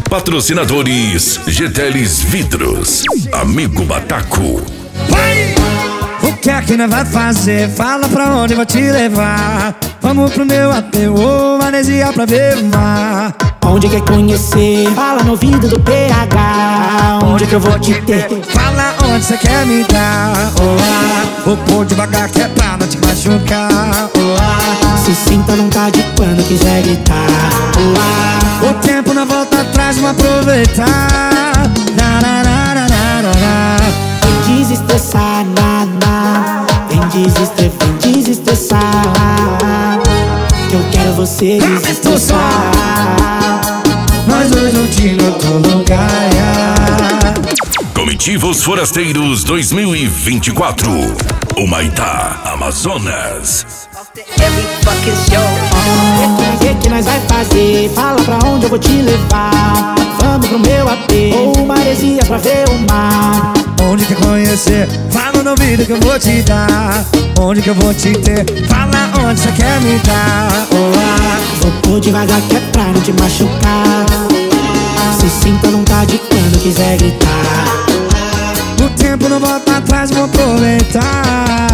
Patrocinadores Geteles Vidros, Amigo Bataco. Vai! O que é que nós vai fazer? Fala pra onde eu vou te levar. Vamos pro meu ateu, maresia pra ver o mar. Onde quer conhecer? Fala no ouvido do PH. Onde que eu vou te ter? Fala onde você quer me dar. Olá, vou pôr devagar que é pra não te machucar. Olá, Se sinta vontade quando quiser gritar. Olá, o tempo não volta atrás, vamos aproveitar. vem desestressar, vem desestressar. Que eu quero você desestressar. Nós dois juntinhos no outro lugar. Comitivos Forasteiros 2024, Humaitá, Amazonas. O que nós vai fazer? Fala pra onde eu vou te levar. Vamos pro meu AP ou maresia pra ver o mar. Onde quer conhecer? Fala no ouvido que eu vou te dar. Onde que eu vou te ter? Fala onde você quer me dar. Olá, Vou pôr devagar que é pra não te machucar. Se sinta vontade quando quiser gritar. o tempo não volta atrás, vou aproveitar.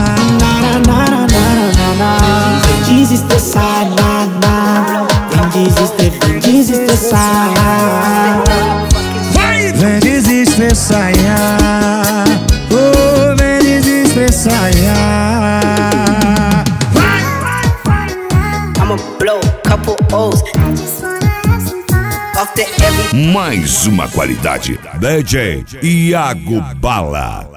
Vem desestressar, vem desestressar. Vem desestressar, oh, vem desestressar. I'ma blow a couple O's off the every. Mais uma qualidade. DJ Iago Bala.